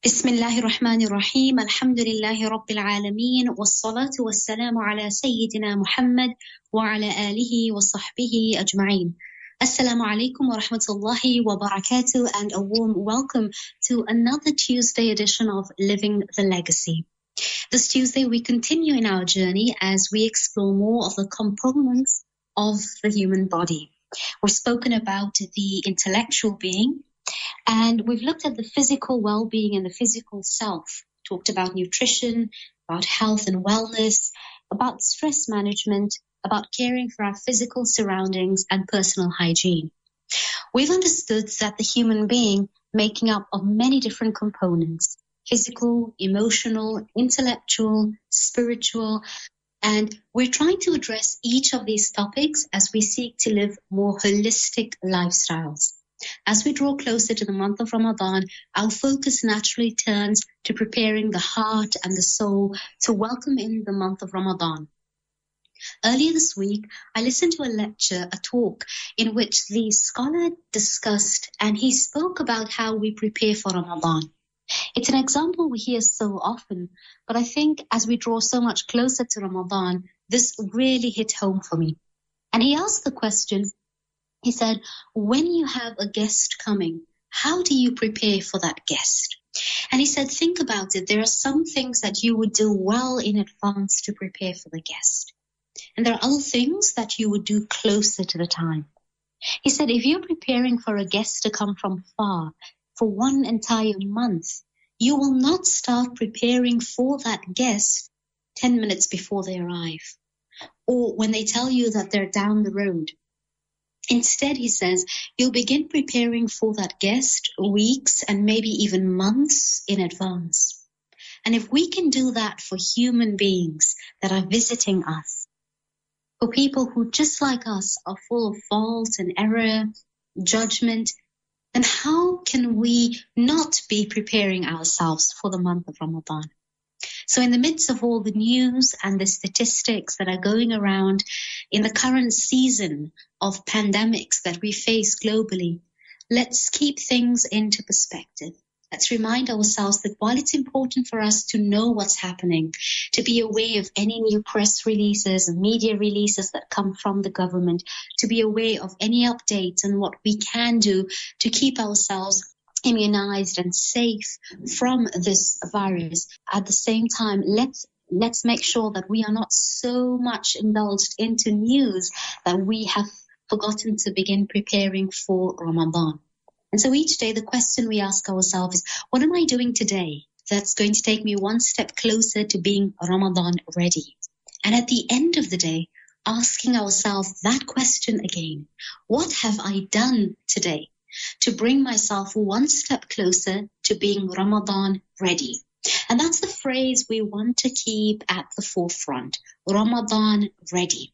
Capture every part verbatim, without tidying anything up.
بسم الله الرحمن الرحيم الحمد لله رب العالمين والصلاة والسلام على سيدنا محمد وعلى آله وصحبه أجمعين. Assalamu alaikum wa rahmatullahi wa barakatuh, and a warm welcome to another Tuesday edition of Living the Legacy. This Tuesday we continue in our journey as we explore more of the components of the human body. We've spoken about the intellectual being, and we've looked at the physical well-being and the physical self, talked about nutrition, about health and wellness, about stress management, about caring for our physical surroundings and personal hygiene. We've understood that the human being making up of many different components, physical, emotional, intellectual, spiritual, and we're trying to address each of these topics as we seek to live more holistic lifestyles. As we draw closer to the month of Ramadan, our focus naturally turns to preparing the heart and the soul to welcome in the month of Ramadan. Earlier this week, I listened to a lecture, a talk, in which the scholar discussed and he spoke about how we prepare for Ramadan. It's an example we hear so often, but I think as we draw so much closer to Ramadan, this really hit home for me. And he asked the question, he said, when you have a guest coming, how do you prepare for that guest? And he said, think about it. There are some things that you would do well in advance to prepare for the guest. And there are other things that you would do closer to the time. He said, if you're preparing for a guest to come from far for one entire month, you will not start preparing for that guest ten minutes before they arrive, or when they tell you that they're down the road. Instead, he says, you'll begin preparing for that guest weeks and maybe even months in advance. And if we can do that for human beings that are visiting us, for people who just like us are full of fault and error, judgment, then how can we not be preparing ourselves for the month of Ramadan? So in the midst of all the news and the statistics that are going around in the current season of pandemics that we face globally, let's keep things into perspective. Let's remind ourselves that while it's important for us to know what's happening, to be aware of any new press releases and media releases that come from the government, to be aware of any updates and what we can do to keep ourselves immunized and safe from this virus. At the same time, let's let's make sure that we are not so much indulged into news that we have forgotten to begin preparing for Ramadan. And so each day the question we ask ourselves is, what am I doing today that's going to take me one step closer to being Ramadan ready? And at the end of the day, asking ourselves that question again, what have I done today to bring myself one step closer to being Ramadan ready? And that's the phrase we want to keep at the forefront, Ramadan ready.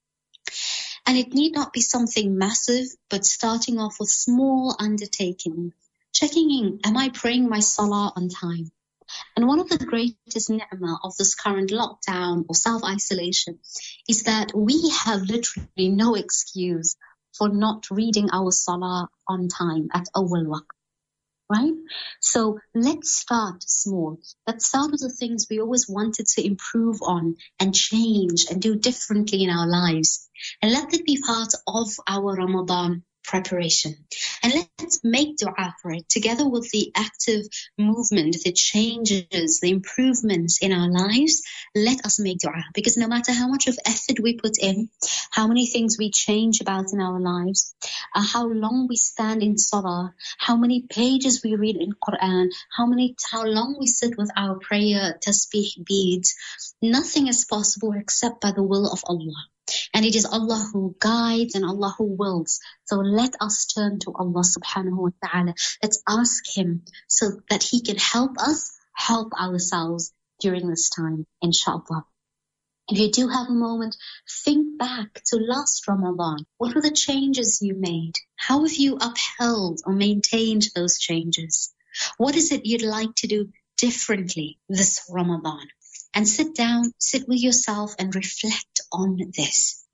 And it need not be something massive, but starting off with small undertaking, checking in, am I praying my salah on time? And one of the greatest ni'mah of this current lockdown or self-isolation is that we have literally no excuse for not reading our salah on time at awwal waqt, right? So let's start small. Let's start with the things we always wanted to improve on and change and do differently in our lives. And let that be part of our Ramadan preparation. And let's make dua for it together with the active movement, the changes, the improvements in our lives. Let us make dua, because no matter how much of effort we put in, how many things we change about in our lives, uh, how long we stand in salah, how many pages we read in Quran, how many, how long we sit with our prayer tasbih beads, nothing is possible except by the will of Allah. And it is Allah who guides and Allah who wills. So let us turn to Allah subhanahu wa ta'ala. Let's ask Him so that He can help us help ourselves during this time, inshallah. If you do have a moment, think back to last Ramadan. What were the changes you made? How have you upheld or maintained those changes? What is it you'd like to do differently this Ramadan? And sit down, sit with yourself and reflect on this.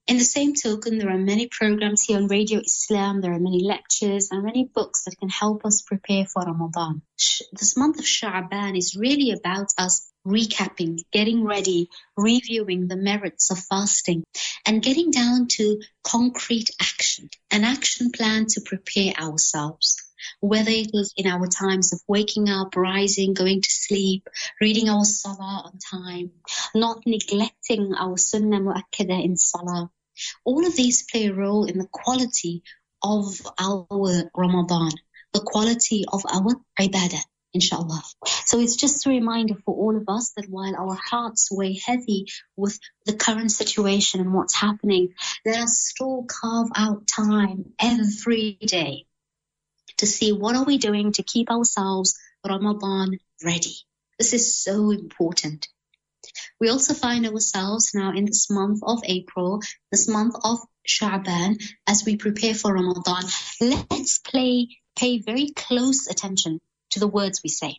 In the same token, there are many programs here on Radio Islam, there are many lectures and many books that can help us prepare for Ramadan. This month of Sha'ban is really about us recapping, getting ready, reviewing the merits of fasting, and getting down to concrete action, an action plan to prepare ourselves. Whether it was in our times of waking up, rising, going to sleep, reading our salah on time, not neglecting our sunnah mu'akkada in salah. All of these play a role in the quality of our Ramadan, the quality of our ibadah, inshallah. So it's just a reminder for all of us that while our hearts weigh heavy with the current situation and what's happening, let us still carve out time every day to see what are we doing to keep ourselves Ramadan ready. This is so important. We also find ourselves now in this month of April, this month of Sha'ban, as we prepare for Ramadan. Let's play, pay very close attention to the words we say.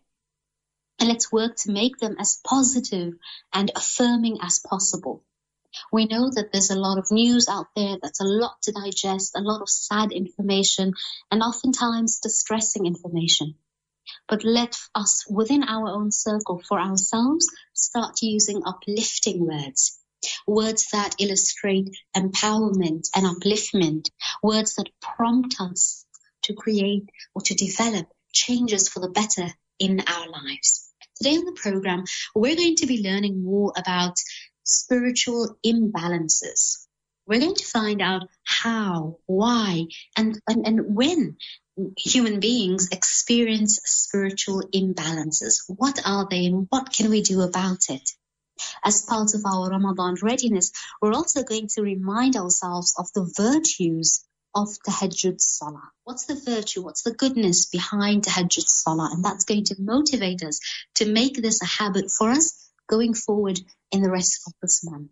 And let's work to make them as positive and affirming as possible. We know that there's a lot of news out there, that's a lot to digest, a lot of sad information, and oftentimes distressing information. But let us, within our own circle, for ourselves, start using uplifting words. Words that illustrate empowerment and upliftment. Words that prompt us to create or to develop changes for the better in our lives. Today on the program, we're going to be learning more about spiritual imbalances. We're going to find out how, why, and, and, and when human beings experience spiritual imbalances. What are they and what can we do about it? As part of our Ramadan readiness, we're also going to remind ourselves of the virtues of Tahajjud Salah. What's the virtue? What's the goodness behind Tahajjud Salah? And that's going to motivate us to make this a habit for us going forward in the rest of this month.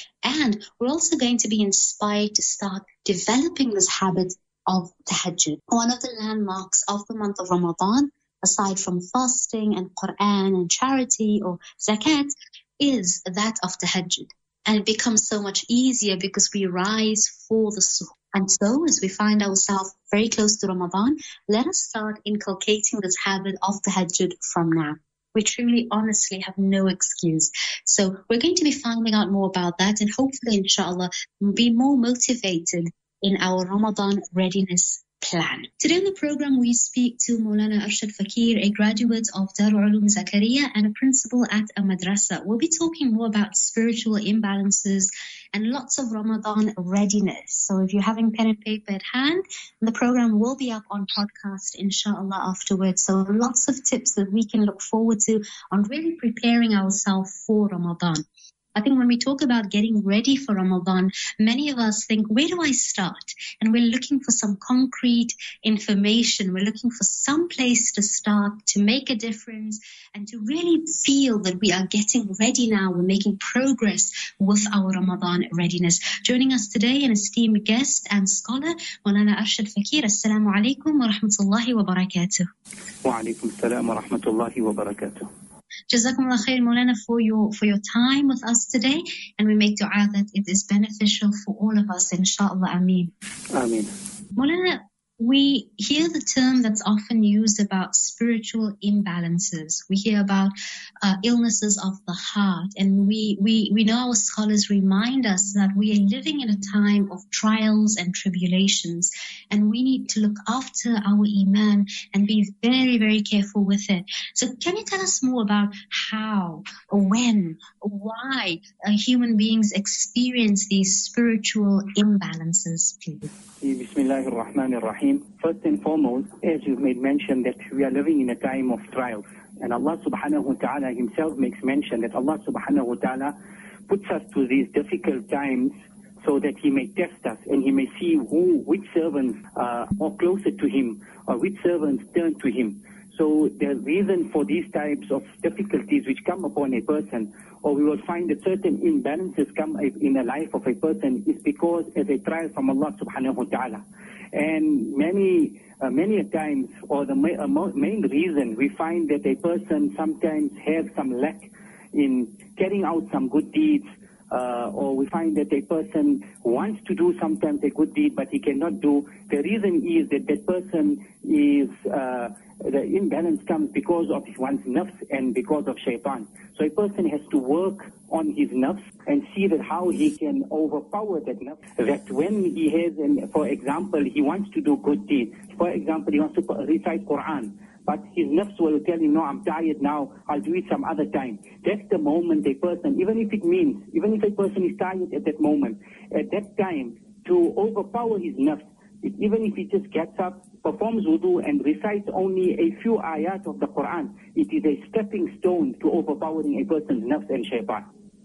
And we're also going to be inspired to start developing this habit of Tahajjud. One of the landmarks of the month of Ramadan, aside from fasting and Quran and charity or zakat, is that of Tahajjud. And it becomes so much easier because we rise for the suhoor. And so, as we find ourselves very close to Ramadan, let us start inculcating this habit of Tahajjud from now. We truly, honestly have no excuse. So we're going to be finding out more about that and hopefully, inshallah, be more motivated in our Ramadan readiness plan. Today on the program, we speak to Maulana Arshad Fakir, a graduate of Darul Uloom Zakaria and a principal at a madrasa. We'll be talking more about spiritual imbalances and lots of Ramadan readiness. So if you're having pen and paper at hand, the program will be up on podcast, inshallah, afterwards. So lots of tips that we can look forward to on really preparing ourselves for Ramadan. I think when we talk about getting ready for Ramadan, many of us think, where do I start? And we're looking for some concrete information. We're looking for some place to start to make a difference and to really feel that we are getting ready now. We're making progress with our Ramadan readiness. Joining us today, an esteemed guest and scholar, Maulana Arshad Fakir. Assalamu alaikum wa rahmatullahi wa barakatuh. Wa alaikum assalam wa rahmatullahi wa barakatuh. Jazakumullah khair, Maulana, for your, for your time with us today. And we make dua that it is beneficial for all of us, inshallah. Ameen. Ameen. Maulana, we hear the term that's often used about spiritual imbalances. We hear about uh, illnesses of the heart. And we, we, we know our scholars remind us that we are living in a time of trials and tribulations. And we need to look after our iman and be very, very careful with it. So can you tell us more about how, when, why uh, human beings experience these spiritual imbalances, please? Bismillahir Rahmanir Rahim. First and foremost, as you made mention that we are living in a time of trials. And Allah subhanahu wa ta'ala himself makes mention that Allah subhanahu wa ta'ala puts us to these difficult times so that he may test us and he may see who, which servants uh, are closer to him or which servants turn to him. So the reason for these types of difficulties which come upon a person, or we will find that certain imbalances come in the life of a person, is because as a trial from Allah subhanahu wa ta'ala. And many, uh, many a times, or the ma- uh, main reason, we find that a person sometimes has some lack in carrying out some good deeds, uh, or we find that a person wants to do sometimes a good deed, but he cannot do. The reason is that that person is, uh, the imbalance comes because of one's nafs and because of shaitan. So a person has to work on his nafs and see that how he can overpower that nafs. That when he has, an, for example, he wants to do good deeds. For example, he wants to recite Quran, but his nafs will tell him, no, I'm tired now, I'll do it some other time. That's the moment a person, even if it means, even if a person is tired at that moment, at that time, to overpower his nafs, it, even if he just gets up, performs wudu and recites only a few ayat of the Quran, it is a stepping stone to overpowering a person's nafs and shaitan.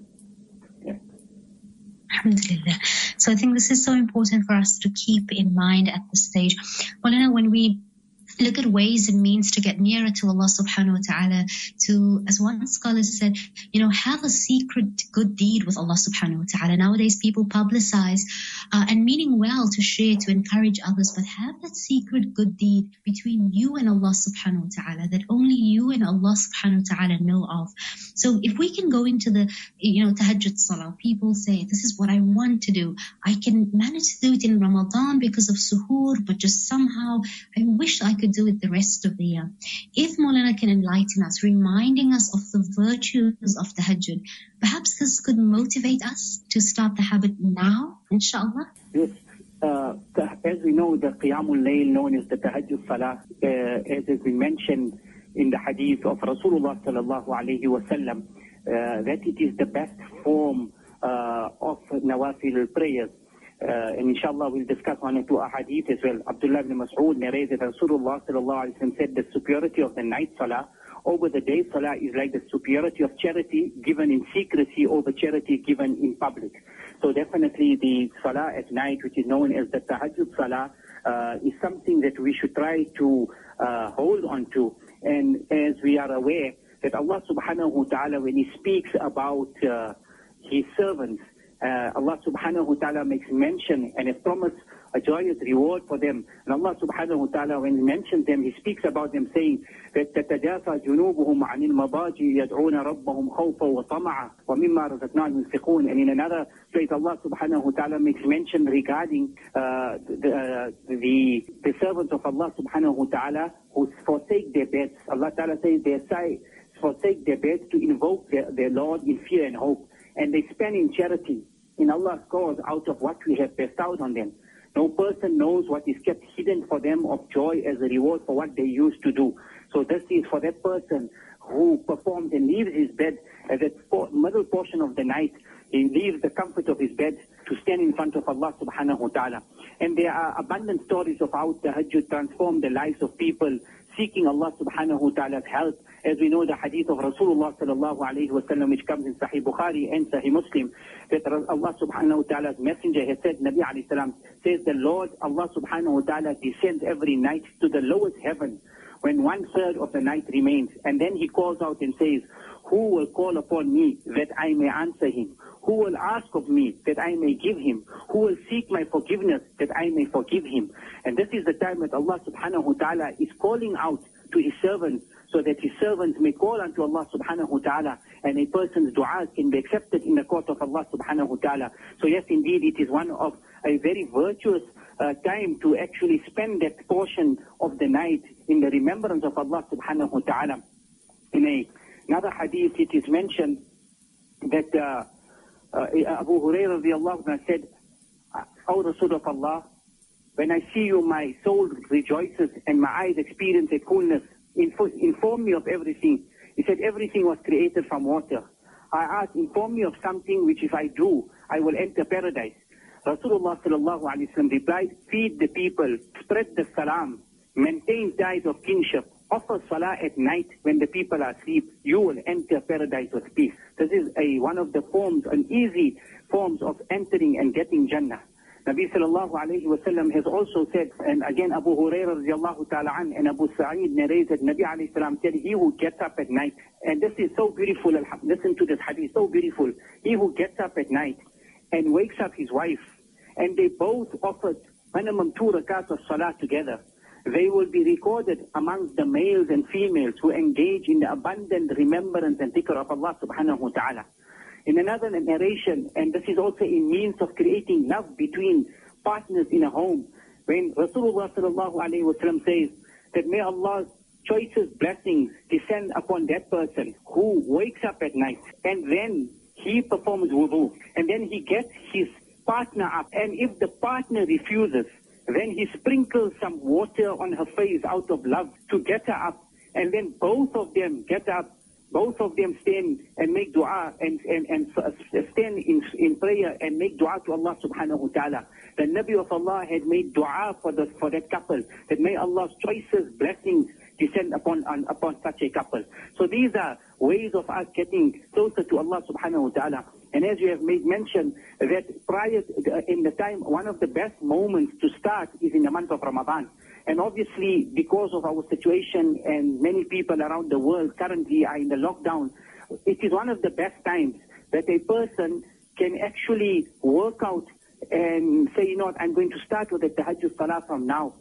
Yeah. Alhamdulillah. So I think this is so important for us to keep in mind at this stage. Well, you know, when we look at ways and means to get nearer to Allah subhanahu wa ta'ala, to, as one scholar said, you know, have a secret good deed with Allah subhanahu wa ta'ala. Nowadays people publicize uh, and meaning well to share, to encourage others, but have that secret good deed between you and Allah subhanahu wa ta'ala that only you and Allah subhanahu wa ta'ala know of. So if we can go into the, you know, tahajjud salah, people say, this is what I want to do. I can manage to do it in Ramadan because of suhoor, but just somehow I wish I could do it the rest of the year. If Maulana can enlighten us, reminding us of the virtues of tahajjud, perhaps this could motivate us to start the habit now, inshallah? Yes. Uh, as we know, the Qiyamul Layl, known as the Tahajjud Salah, uh, as has been mentioned in the hadith of Rasulullah sallallahu alayhi wa sallam, uh, that it is the best form uh, of nawafil prayers. Uh, and inshallah we'll discuss one or two ahadith as well. Abdullah ibn Mas'ud narrated that Rasulullah sallallahu alayhi wa sallam said the superiority of the night salah over the day salah is like the superiority of charity given in secrecy over charity given in public. So definitely the salah at night, which is known as the tahajjud salah, uh, is something that we should try to uh, hold on to. And as we are aware that Allah subhanahu wa ta'ala, when He speaks about uh, His servants, Uh, Allah subhanahu wa ta'ala makes mention and has promised a joyous reward for them. And Allah subhanahu wa ta'ala, when He mentions them, He speaks about them saying that تَتَجَافَى جُنُوبُهُمْ عَنِ الْمَضَاجِعِ يَدْعُونَ رَبَّهُمْ خَوْفًا وَطَمَعًا وَمِمَّا رَزَقْنَاهُمْ يُنْفِقُونَ. And in another place, Allah subhanahu wa ta'ala makes mention regarding uh, the, uh, the the servants of Allah subhanahu wa ta'ala who forsake their beds. Allah ta'ala says they forsake their beds to invoke their, their Lord in fear and hope. And they spend in charity in Allah's cause out of what we have bestowed on them. No person knows what is kept hidden for them of joy as a reward for what they used to do. So this is for that person who performs and leaves his bed at that middle portion of the night. He leaves the comfort of his bed to stand in front of Allah subhanahu wa ta'ala. And there are abundant stories of how tahajjud transformed the lives of people seeking Allah subhanahu wa ta'ala's help. As we know the hadith of Rasulullah sallallahu alayhi wa sallam, which comes in Sahih Bukhari and Sahih Muslim, that Allah subhanahu wa ta'ala's messenger has said, Nabi alayhi salam says, the Lord Allah subhanahu wa ta'ala descends every night to the lowest heaven when one third of the night remains. And then He calls out and says, who will call upon me that I may answer him? Who will ask of me that I may give him? Who will seek my forgiveness that I may forgive him? And this is the time that Allah subhanahu wa ta'ala is calling out to His servants, so that His servants may call unto Allah subhanahu wa ta'ala, and a person's du'as can be accepted in the court of Allah subhanahu wa ta'ala. So yes, indeed, it is one of a very virtuous uh, time to actually spend that portion of the night in the remembrance of Allah subhanahu wa ta'ala. In a, another hadith, it is mentioned that uh, uh, Abu Hurairah radiallahu anhu said, O Rasul of Allah, when I see you, my soul rejoices and my eyes experience a coolness. Inform me of everything. He said, everything was created from water. I asked, inform me of something which if I do, I will enter paradise. Rasulullah sallallahu alayhi wa sallam replied, feed the people, spread the salam, maintain ties of kinship, offer salah at night when the people are asleep, you will enter paradise with peace. This is a one of the forms, an easy forms of entering and getting Jannah. Nabi sallallahu alayhi wa sallam has also said, and again Abu Hurairah radiallahu ta'ala an and Abu Sa'id narrated, Nabi alayhi salam said, he who gets up at night, and this is so beautiful, listen to this hadith, so beautiful. He who gets up at night and wakes up his wife, and they both offered minimum two rakats of salah together, they will be recorded amongst the males and females who engage in the abundant remembrance and dhikr of Allah subhanahu wa ta'ala. In another narration, and this is also a means of creating love between partners in a home, when Rasulullah sallallahu alayhi wa sallam says that may Allah's choicest blessings descend upon that person who wakes up at night and then he performs wudu and then he gets his partner up, and if the partner refuses, then he sprinkles some water on her face out of love to get her up, and then both of them get up, both of them stand and make dua and, and, and stand in, in prayer and make dua to Allah subhanahu wa ta'ala. The Nabi of Allah had made dua for, the, for that couple, that may Allah's choicest blessings descend upon on, upon such a couple. So these are ways of us getting closer to Allah subhanahu wa ta'ala. And as you have made mention, that prior to, in the time, one of the best moments to start is in the month of Ramadan. And obviously, because of our situation and many people around the world currently are in the lockdown, it is one of the best times that a person can actually work out and say, you know what, I'm going to start with the tahajjud salah from now.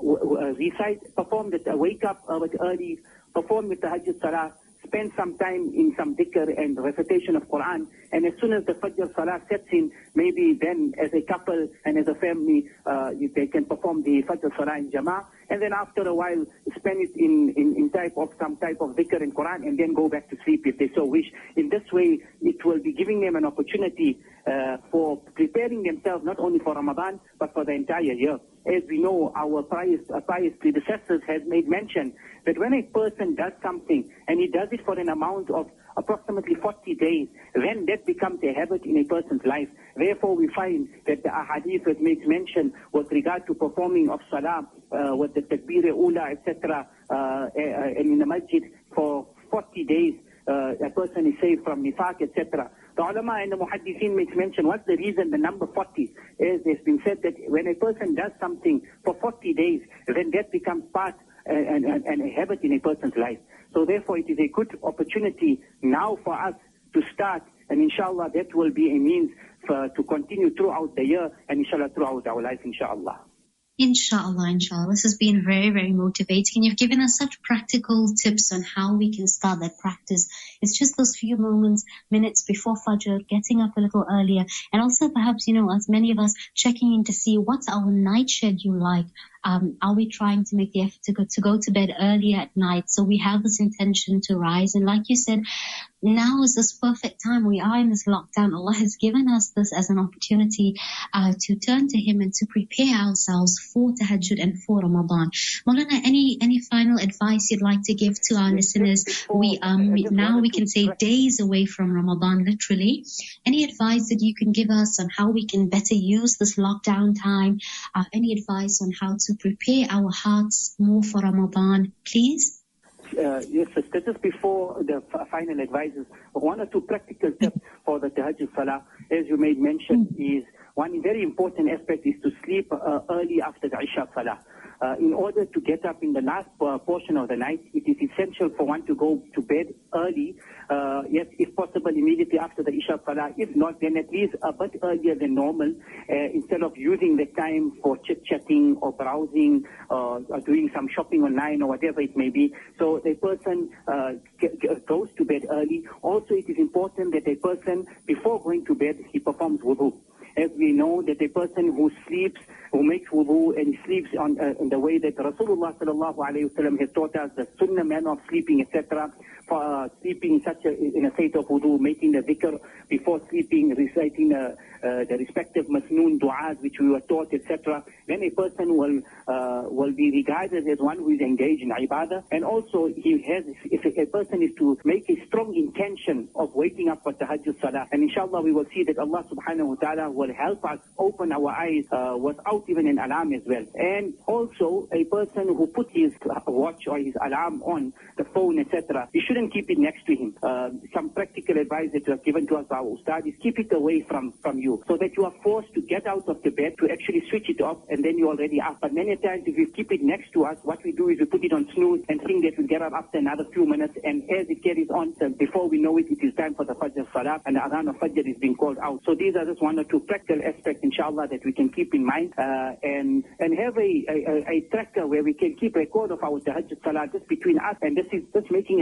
Recite, perform the, wake up a bit early, perform the tahajjud salah, spend some time in some dhikr and recitation of Quran, and as soon as the Fajr Salah sets in, maybe then as a couple and as a family, uh, they can perform the Fajr Salah in Jama'ah, and then after a while spend it in, in, in type of some type of dhikr in Quran, and then go back to sleep if they so wish. In this way, it will be giving them an opportunity uh, for preparing themselves not only for Ramadan, but for the entire year. As we know, our pious, uh, pious predecessors have made mention that when a person does something and he does it for an amount of approximately forty days, then that becomes a habit in a person's life. Therefore, we find that the ahadith that makes mention with regard to performing of salah, uh, with the takbir-e-ula, et cetera, uh, and in the masjid for forty days, uh, a person is saved from nifaq, et cetera. The ulama and the muhaddithin makes mention, what's the reason the number forty? As it's been said that when a person does something for forty days, then that becomes part and, and, and a habit in a person's life. So therefore it is a good opportunity now for us to start, and inshallah that will be a means for, to continue throughout the year, and inshallah throughout our life, inshallah. Inshallah, inshallah. This has been very, very motivating. You've given us such practical tips on how we can start that practice. It's just those few moments, minutes before Fajr, getting up a little earlier, and also perhaps, you know, as many of us checking in to see what's our night schedule like. Um, are we trying to make the effort to go, to go to bed earlier at night? So we have this intention to rise. And like you said, now is this perfect time. We are in this lockdown. Allah has given us this as an opportunity uh, to turn to Him and to prepare ourselves for Tahajjud and for Ramadan. Maulana, any any final advice you'd like to give to our yes, listeners? Before, we um now we can say days away from Ramadan, literally. Any advice that you can give us on how we can better use this lockdown time? Uh, any advice on how to prepare our hearts more for Ramadan, please? Uh, yes, sister, just before the f- final advices, one or two practical tips for the Tahajjud Salah, as you made mention, mm. is one very important aspect is to sleep uh, early after the Isha Salah. Uh, in order to get up in the last uh, portion of the night, it is essential for one to go to bed early. Uh, yes, if possible, immediately after the Isha Salah. If not, then at least a bit earlier than normal, uh, instead of using the time for chit-chatting or browsing uh, or doing some shopping online or whatever it may be. So a person uh, g- g- goes to bed early. Also, it is important that a person, before going to bed, he performs wudu. As we know that a person who sleeps, who makes wudu and sleeps on uh, in the way that Rasulullah sallallahu alayhi wa sallam has taught us, the sunnah manner of sleeping, et cetera, for uh, sleeping in such a, in a state of wudu, making the dhikr before sleeping, reciting uh, uh, the respective masnoon du'as which we were taught, et cetera, then a person will uh, will be regarded as one who is engaged in ibadah. And also, he has, if a person is to make a strong intention of waking up for tahajjud salah, and inshallah we will see that Allah subhanahu wa ta'ala will help us open our eyes uh, without even an alarm as well. And also, a person who put his watch or his alarm on the phone, et cetera, he shouldn't keep it next to him. Uh, some practical advice that was given to us by our ustad is keep it away from, from you, so that you are forced to get out of the bed to actually switch it off, and then you're already up. But many times, if you keep it next to us, what we do is we put it on snooze and think that we'll get up after another few minutes, and as it carries on, before we know it, it is time for the Fajr Salah, and the Adhan of Fajr is being called out. So these are just one or two practical aspects, inshallah, that we can keep in mind, uh, and and have a, a, a tracker where we can keep record of our Tahajjud Salah just between us, and this is just making a note so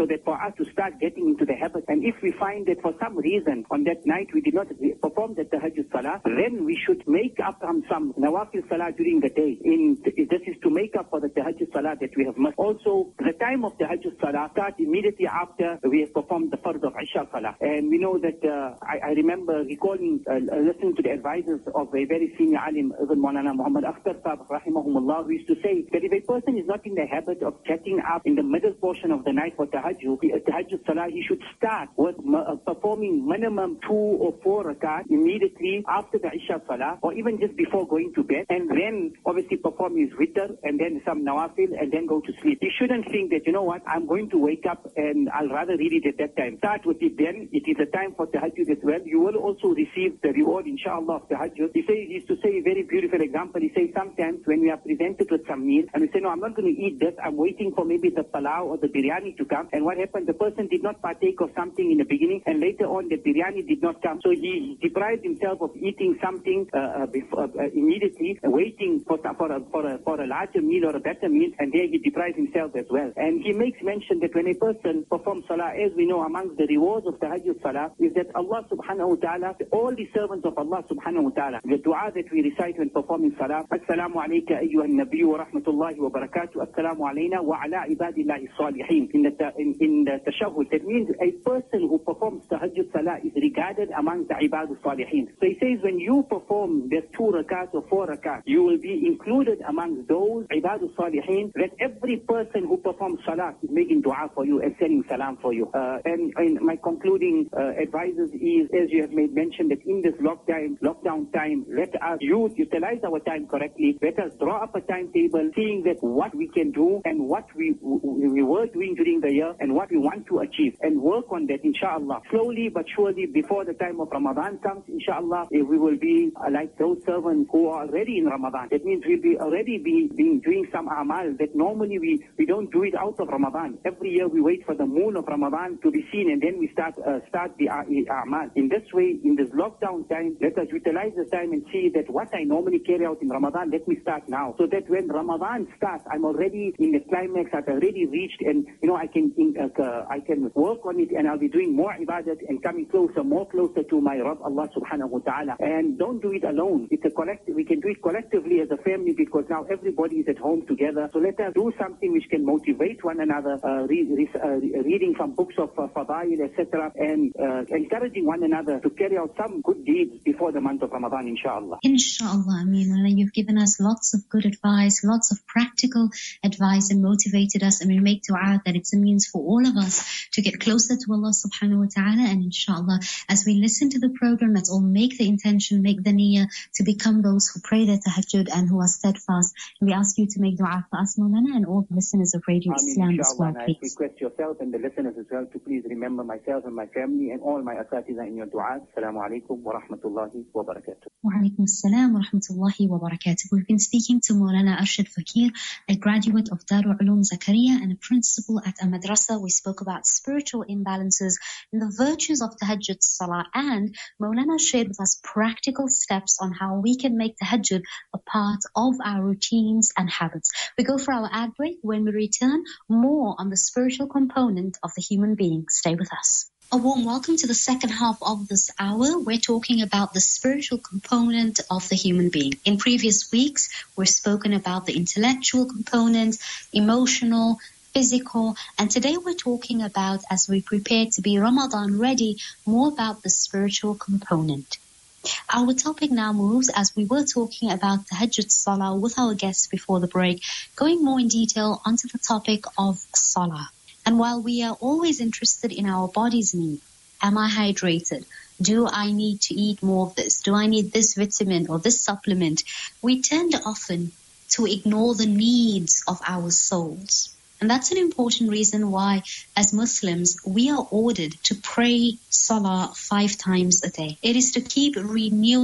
that for us to start getting into the habit, and if we find that for some reason on that night we did not perform the tahajjud salah, then we should make up um, some nawafil salah during the day. In this is to make up for the tahajjud salah that we have missed. Also, the time of tahajjud salah starts immediately after we have performed the fard of Isha salah. And we know that uh, I, I remember recalling, uh, listening to the advisors of a very senior alim, Ibn Maulana Muhammad Akhtar Sahib, rahimahumullah, who used to say that if a person is not in the habit of getting up in the middle portion of the night for tahajjud, uh, tahajjud salah, he should start with uh, performing minimum two or four rakat immediately after the Isha salah, or even just before going to bed, and then obviously perform his witr, and then some nawafil, and then go to sleep. He shouldn't think that, you know what, I'm going to wake up and I'll rather read it at that time. Start with it then. It is a time for tahajjud as well. You will also receive the reward, inshallah, of tahajjud. He, say, he used to say a very beautiful example. He says sometimes when we are presented with some meal, and we say, no, I'm not going to eat this. I'm waiting for maybe the palau or the biryani to come. And what happened? The person did not partake of something in the beginning, and later on the biryani did not come. So he deprived himself of eating something uh, uh, before, uh, immediately, uh, waiting for, for, a, for, a, for a larger meal or a better meal, and there he deprived himself as well. And he makes mention that when a person performs salah, as we know, amongst the rewards of tahajjud salah is that Allah subhanahu wa ta'ala, all the servants of Allah subhanahu wa ta'ala, the dua that we recite when performing salah, Assalamu alayka ayyuhan nabiyyu wa rahmatullahi wa barakatuh, Assalamu alayna wa ala ibadillahi salihin. In the, in, in the tashahhud, that means a person who performs tahajjud salah is regarded among the ibadul salihin. So he says when you perform the two rakats or four rakats, you will be included among those ibadul salihin, that every person who performs salah is making dua for you and sending salam for you. Uh, and, and my concluding uh, advices is, as you have made mention, that in this lockdown, lockdown time, let us use, utilize our time correctly. Let us draw up a timetable, seeing that what we can do and what we, we were doing during the year and what we want to achieve, and work on that, inshallah. Slowly but surely, before the time of Ramadan comes, inshallah, we will be uh, like those servants who are already in Ramadan. That means we'll be already be, being doing some amal that normally we, we don't do it out of Ramadan. Every year we wait for the moon of Ramadan to be seen, and then we start uh, start the amal. In this way, in this lockdown time, let us utilize the time and see that what I normally carry out in Ramadan, let me start now. So that when Ramadan starts, I'm already in the climax, I've already reached, and you know, I can in, uh, I can work on it, and I'll be doing more ibadat and coming closer, more closer to my Rabb, Allah subhanahu wa ta'ala. And don't do it alone. It's a collective, we can do it collectively as a family, because now everybody is at home together. So let us do something which can motivate one another, uh, read, read, uh, reading from books of uh, Fadail, et cetera, and uh, encouraging one another to carry out some good deeds before the month of Ramadan, inshallah. Inshallah, Ameen. You've given us lots of good advice, lots of practical advice, and motivated us, and we make dua that it's a means for all of us to get closer to Allah subhanahu wa ta'ala. And inshallah, as we listen to the program, let's all make the intention, make the niyyah to become those who pray their tahajjud and who are steadfast. And we ask you to make dua for us, Maulana, and all the listeners of Radio Ameen, Islam as well, and please. I request yourself and the listeners as well to please remember myself and my family and all my asatiza in your dua. Assalamu alaikum wa rahmatullahi wa barakatuh. Wa alaikum assalam wa rahmatullahi wa barakatuh. We've been speaking to Maulana Arshad Fakir, a graduate of Darul Uloom Zakaria and a principal at a madrasa. We spoke about spiritual imbalances and the virtues of tahajjud salah, and Maulana shared with us practical steps on how we can make tahajjud a part of our routines and habits. We go for our ad break. When we return, more on the spiritual component of the human being. Stay with us. A warm welcome to the second half of this hour. We're talking about the spiritual component of the human being. In previous weeks, we've spoken about the intellectual component, emotional, physical, and today we're talking about, as we prepare to be Ramadan ready, more about the spiritual component. Our topic now moves, as we were talking about tahajjud salah with our guests before the break, going more in detail onto the topic of salah. And while we are always interested in our body's need, am I hydrated? Do I need to eat more of this? Do I need this vitamin or this supplement? We tend often to ignore the needs of our souls. And that's an important reason why, as Muslims, we are ordered to pray salah five times a day. It is to keep renewing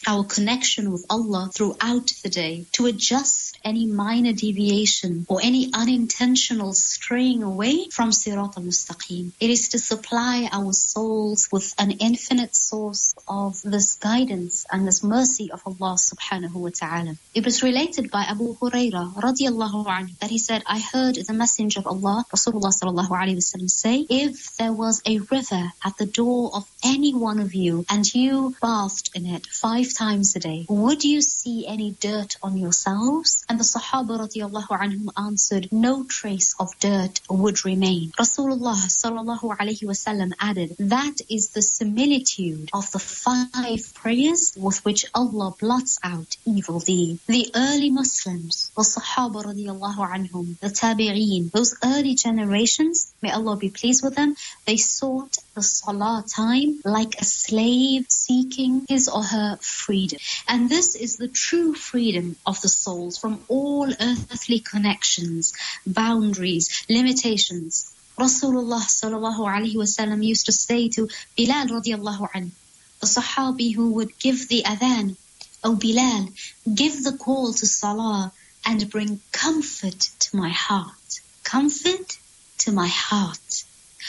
our connection with Allah throughout the day, to adjust any minor deviation or any unintentional straying away from Sirat al-Mustaqim. It is to supply our souls with an infinite source of this guidance and this mercy of Allah subhanahu wa ta'ala. It was related by Abu Huraira radiallahu anhu that he said, I heard the Messenger of Allah, Rasulullah sallallahu alayhi wa sallam, say, if there was a river at the door of any one of you and you bathed in it five times a day, would you see any dirt on yourselves? And the Sahaba radiallahu anhum answered, no trace of dirt would remain. Rasulullah sallallahu alayhi wasallam added, that is the similitude of the five prayers with which Allah blots out evil deeds. The early Muslims, the Sahaba radiallahu anhum, the Tabi'een, those early generations, may Allah be pleased with them, they sought the salah time like a slave seeking his or her freedom. And this is the true freedom of the souls from all earthly connections, boundaries, limitations. Rasulullah sallallahu alaihi wasallam used to say to Bilal radiallahu anhu, the Sahabi who would give the adhan, O Bilal, give the call to salah and bring comfort to my heart. Comfort to my heart.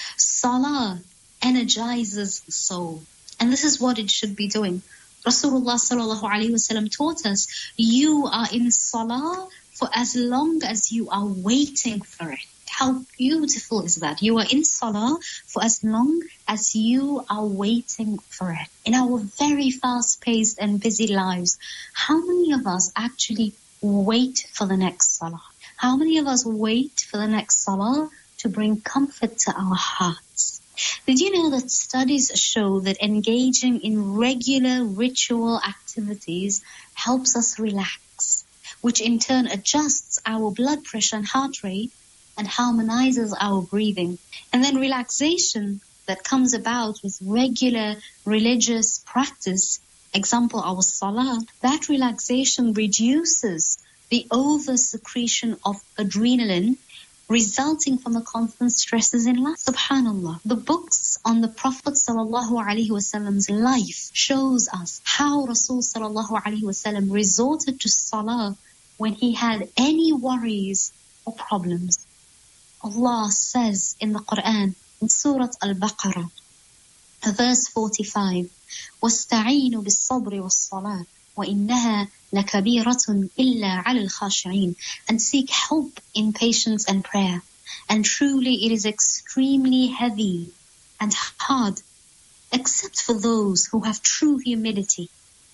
Salah energizes the soul. And this is what it should be doing. Rasulullah sallallahu alaihi wasallam taught us, you are in salah for as long as you are waiting for it. How beautiful is that? You are in salah for as long as you are waiting for it. In our very fast-paced and busy lives, how many of us actually wait for the next salah? How many of us wait for the next salah to bring comfort to our hearts? Did you know that studies show that engaging in regular ritual activities helps us relax, which in turn adjusts our blood pressure and heart rate and harmonizes our breathing? And then relaxation that comes about with regular religious practice, example our salah, that relaxation reduces the over-secretion of adrenaline resulting from the constant stresses in life. Subhanallah. The books on the Prophet sallallahu alaihi wasallam's life shows us how Rasul sallallahu alaihi wasallam resorted to salah when he had any worries or problems. Allah says in the Quran, in Surah Al-Baqarah, verse forty-five, وَاسْتَعِينُوا بِالصَّبْرِ وَالصَّلَاةِ وَإِنَّهَا لَكَبِيرَةٌ إِلَّا عَلَى الْخَاشِعِينَ, and seek help in patience and prayer. And truly it is extremely heavy and hard, except for those who have true humility.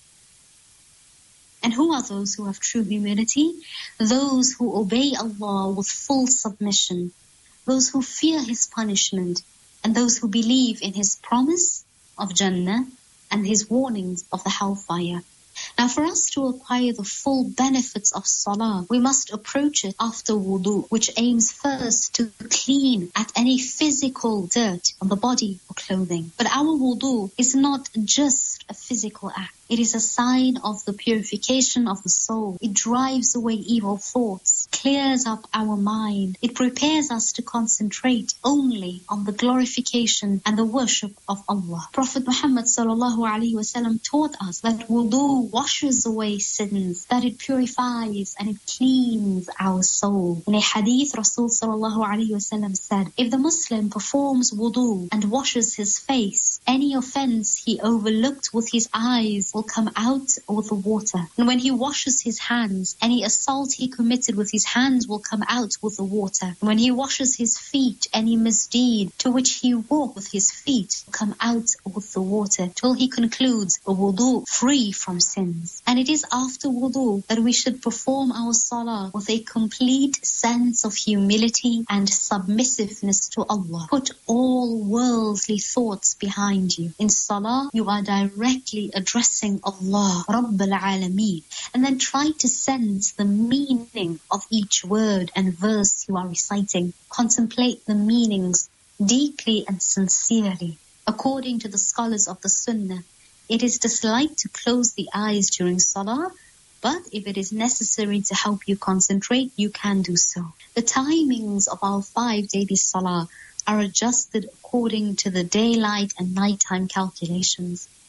And who are those who have true humility? Those who obey Allah with full submission, those who fear His punishment, and those who believe in His promise of Jannah and His warnings of the hellfire. Now, for us to acquire the full benefits of salah, we must approach it after wudu, which aims first to clean at any physical dirt on the body or clothing. But our wudu is not just a physical act. It is a sign of the purification of the soul. It drives away evil thoughts, clears up our mind. It prepares us to concentrate only on the glorification and the worship of Allah. Prophet Muhammad sallallahu alaihi wasallam taught us that wudu washes away sins, that it purifies and it cleans our soul. In a hadith, Rasul sallallahu alaihi wasallam said, if the Muslim performs wudu and washes his face, any offense he overlooked with his eyes will come out with the water. And when he washes his hands, any assault he committed with his hands will come out with the water. And when he washes his feet, any misdeed to which he walked with his feet will come out with the water, till he concludes a wudu free from sins. And it is after wudu that we should perform our salah with a complete sense of humility and submissiveness to Allah. Put all worldly thoughts behind you. In salah, you are directly addressing Allah, Rabbul Alameen. And then try to sense the meaning of each word and verse you are reciting. Contemplate the meanings deeply and sincerely. According to the scholars of the Sunnah, it is disliked to close the eyes during salah, but if it is necessary to help you concentrate, you can do so. The timings of our five daily salah are adjusted according to the daylight and nighttime calculations.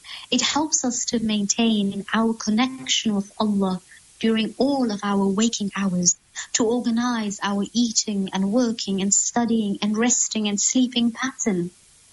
It helps us to maintain our connection with Allah during all of our waking hours, to organize our eating and working and studying and resting and sleeping pattern.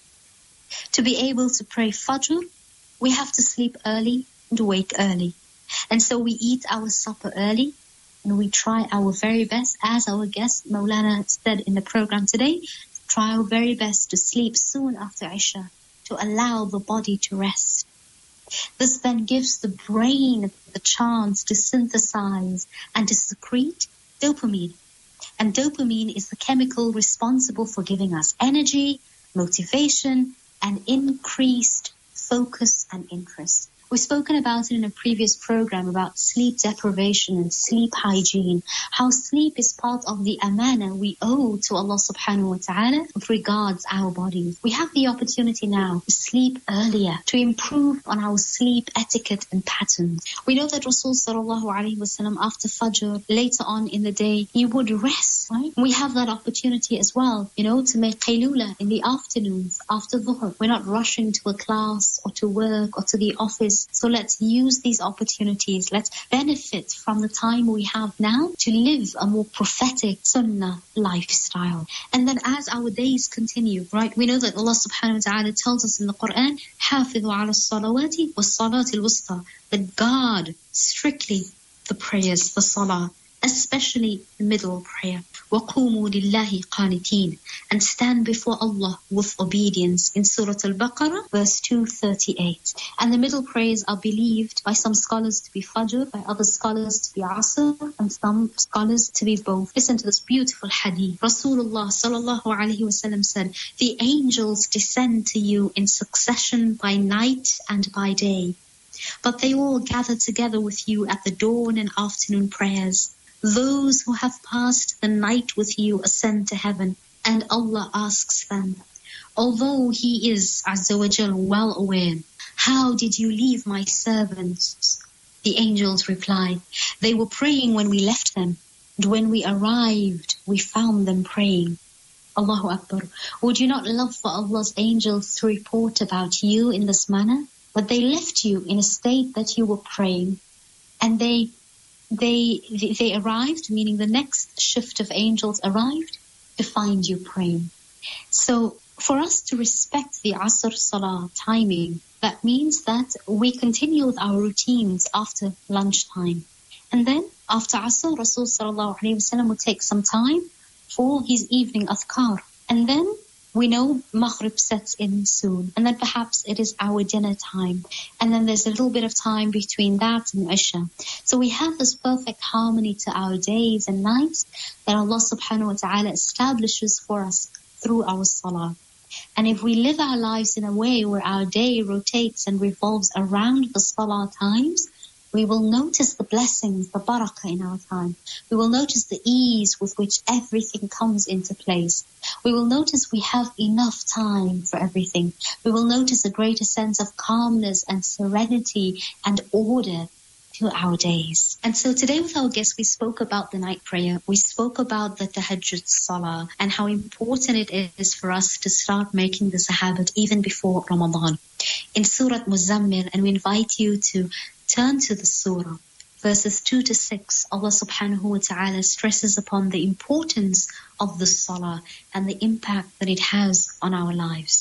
To be able to pray Fajr, we have to sleep early and wake early. And so we eat our supper early, and we try our very best, as our guest Maulana said in the program today, try our very best to sleep soon after Isha, to allow the body to rest. This then gives the brain the chance to synthesize and to secrete dopamine. And dopamine is the chemical responsible for giving us energy, motivation, and increased focus and interest. We've spoken about it in a previous program about sleep deprivation and sleep hygiene, how sleep is part of the amana we owe to Allah subhanahu wa ta'ala with regards our bodies. We have the opportunity now to sleep earlier, to improve on our sleep etiquette and patterns. We know that Rasul sallallahu alayhi wa sallam after Fajr, later on in the day, he would rest, right? We have that opportunity as well, you know, to make qaylula in the afternoons after Dhuhr. We're not rushing to a class or to work or to the office. So let's use these opportunities. Let's benefit from the time we have now to live a more prophetic sunnah lifestyle. And then as our days continue, right, we know that Allah subhanahu wa ta'ala tells us in the Quran, حَافِظُوا عَلَى الصَّلَوَاتِ وَالصَّلَاةِ الْوُسْطَى, that guard strictly the prayers, the salah, especially the middle prayer. وَقُومُوا لِلَّهِ قَانِتِينَ, and stand before Allah with obedience in Surah Al-Baqarah, verse two thirty-eight. And the middle prayers are believed by some scholars to be Fajr, by other scholars to be Asr, and some scholars to be both. Listen to this beautiful hadith. Rasulullah sallallahu alayhi wa sallam said, the angels descend to you in succession by night and by day, but they all gather together with you at the dawn and afternoon prayers. Those who have passed the night with you ascend to heaven, and Allah asks them, although He is Azza wa Jal well aware, how did you leave my servants? The angels reply, they were praying when we left them, and when we arrived, we found them praying. Allahu Akbar. Would you not love for Allah's angels to report about you in this manner? That they left you in a state that you were praying, and they They they arrived, meaning the next shift of angels arrived to find you praying. So for us to respect the Asr Salah timing, that means that we continue with our routines after lunchtime. And then after Asr, Rasul sallallahu alayhi wa sallam would take some time for his evening adhkar. And then we know Maghrib sets in soon, and then perhaps it is our dinner time, and then there's a little bit of time between that and Isha. So we have this perfect harmony to our days and nights that Allah subhanahu wa ta'ala establishes for us through our salah. And if we live our lives in a way where our day rotates and revolves around the salah times, we will notice the blessings, the barakah in our time. We will notice the ease with which everything comes into place. We will notice we have enough time for everything. We will notice a greater sense of calmness and serenity and order to our days. And so today with our guests, we spoke about the night prayer. We spoke about the tahajjud salah and how important it is for us to start making this a habit even before Ramadan. In Surah Muzammil, and we invite you to turn to the surah, verses two to six, Allah subhanahu wa ta'ala stresses upon the importance of the salah and the impact that it has on our lives.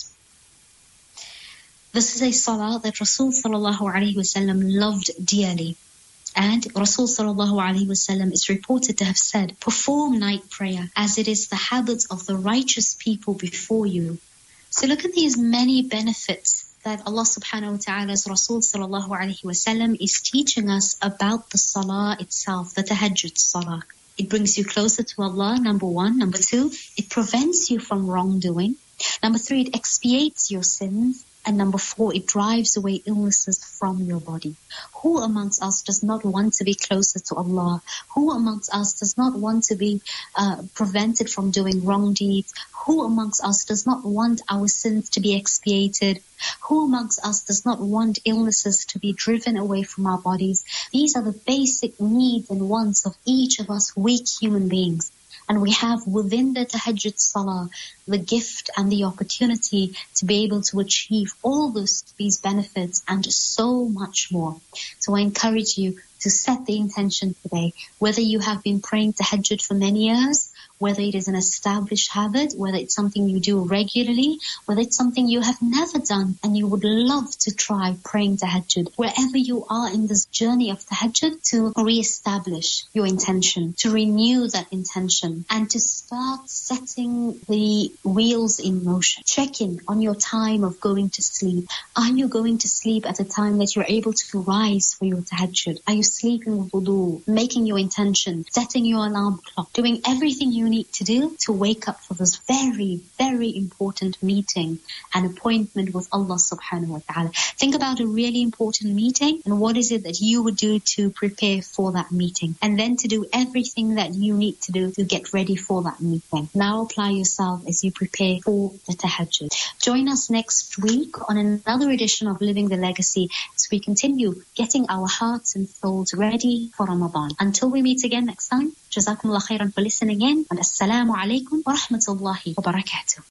This is a salah that Rasul sallallahu alayhi wa sallam loved dearly. And Rasul sallallahu alayhi wa sallam is reported to have said, perform night prayer as it is the habit of the righteous people before you. So look at these many benefits that Allah subhanahu wa ta'ala's Rasul sallallahu alayhi wa sallam is teaching us about the salah itself, the tahajjud salah. It brings you closer to Allah, number one. Number two, it prevents you from wrongdoing. Number three, it expiates your sins. And number four, it drives away illnesses from your body. Who amongst us does not want to be closer to Allah? Who amongst us does not want to be uh, prevented from doing wrong deeds? Who amongst us does not want our sins to be expiated? Who amongst us does not want illnesses to be driven away from our bodies? These are the basic needs and wants of each of us weak human beings. And we have within the tahajjud salah the gift and the opportunity to be able to achieve all this, these benefits and so much more. So I encourage you to set the intention today, whether you have been praying tahajjud for many years, whether it is an established habit, whether it's something you do regularly, whether it's something you have never done and you would love to try praying tahajjud. Wherever you are in this journey of tahajjud, to re-establish your intention, to renew that intention, and to start setting the wheels in motion. Check in on your time of going to sleep. Are you going to sleep at a time that you're able to rise for your tahajjud? Are you sleeping with wudu, making your intention, setting your alarm clock, doing everything you need to do to wake up for this very, very important meeting and appointment with Allah subhanahu wa ta'ala? Think about a really important meeting and what is it that you would do to prepare for that meeting, and then to do everything that you need to do to get ready for that meeting. Now apply yourself as you prepare for the tahajjud. Join us next week on another edition of Living the Legacy as we continue getting our hearts and souls ready for Ramadan. Until we meet again next time, Jazakumullah khairan for listening in, and Assalamu alaikum wa rahmatullahi wa barakatuh.